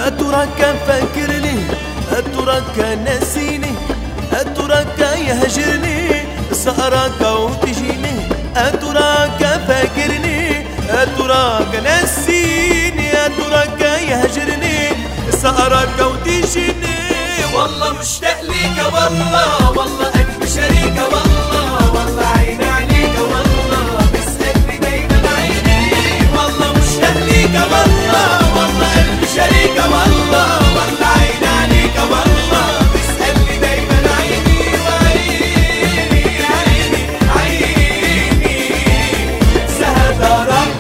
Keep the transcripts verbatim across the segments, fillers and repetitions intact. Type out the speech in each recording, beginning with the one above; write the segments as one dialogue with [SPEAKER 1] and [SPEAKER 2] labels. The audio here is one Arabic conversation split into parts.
[SPEAKER 1] أتراك فاكرني، أتراك ناسيني، أتراك يهجرني، سأراك وتجيني. أتراك فاكرني، أتراك ناسيني، أتراك يهجرني، سأراك وتجيني.
[SPEAKER 2] والله مشتاق ليك والله، والله قلبي شريك والله، والله عيني عليك والله، بسألني دايما عيني. والله مشتاق ليك والله، والله قلبي شريك والله، والله عيني عليك والله، بسألني دايما عيني. وعيني عيني عيني سهدرك.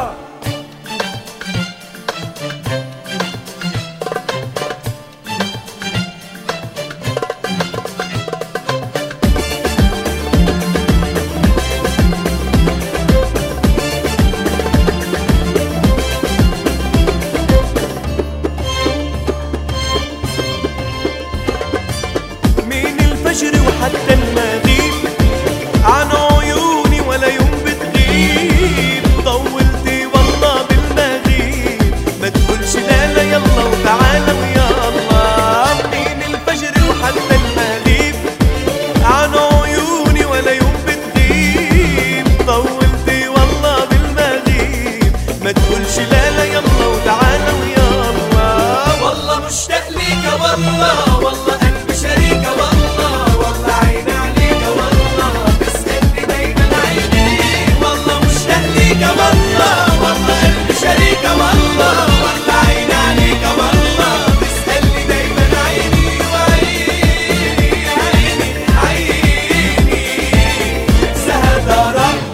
[SPEAKER 1] الفجر وحتى المغيب عن عيوني ولا يوم بتغيب. طولتي والله بالمغيب، ما تقولش لا لا يلا وتعالى ويلا. من الفجر وحتى المغيب عن عيوني ولا يوم بتغيب. طولتي والله بالمغيب، ما تقولش لا لا يلا وتعالى ويلا.
[SPEAKER 2] والله مشتاق ليك والله، والله قلبي شريك والله، والله عيني عليك والله، بسألني دايما عيني. والله مشتاق ليك والله، والله قلبي شريك والله، والله عيني عليك والله، بسألني دايما عيني. وعيني عيني عيني سهدرك.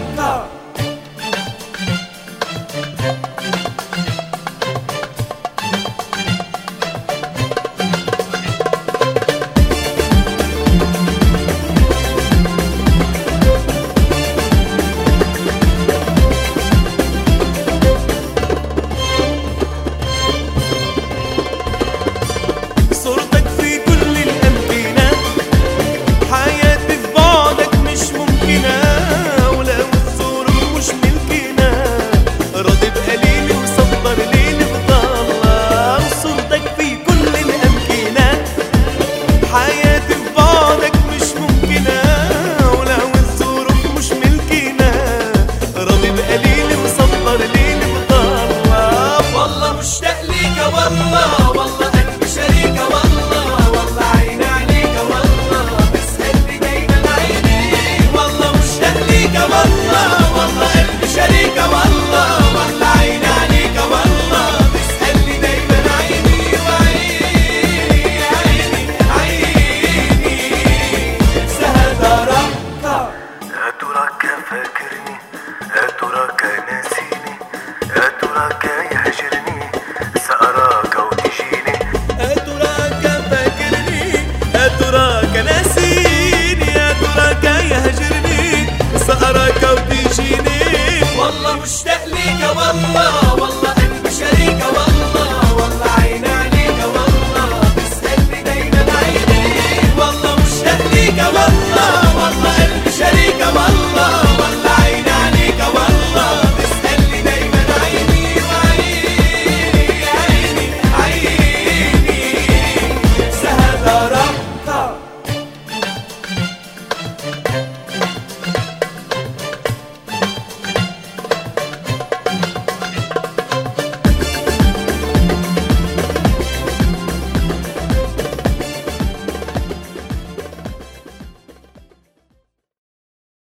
[SPEAKER 1] صورتك في كل الأمكنة، حياتي في بعدك مش ممكنة، ولو الظروف مش ملكنا، راضي بقليلي وصبر ليلي بضلة. صورتك في كل الأمكنة، حياتي في بعدك مش ممكنة، ولو الظروف مش ملكنا، راضي بقليلي وصبر ليلي بضلة.
[SPEAKER 2] والله مشتاق ليك والله،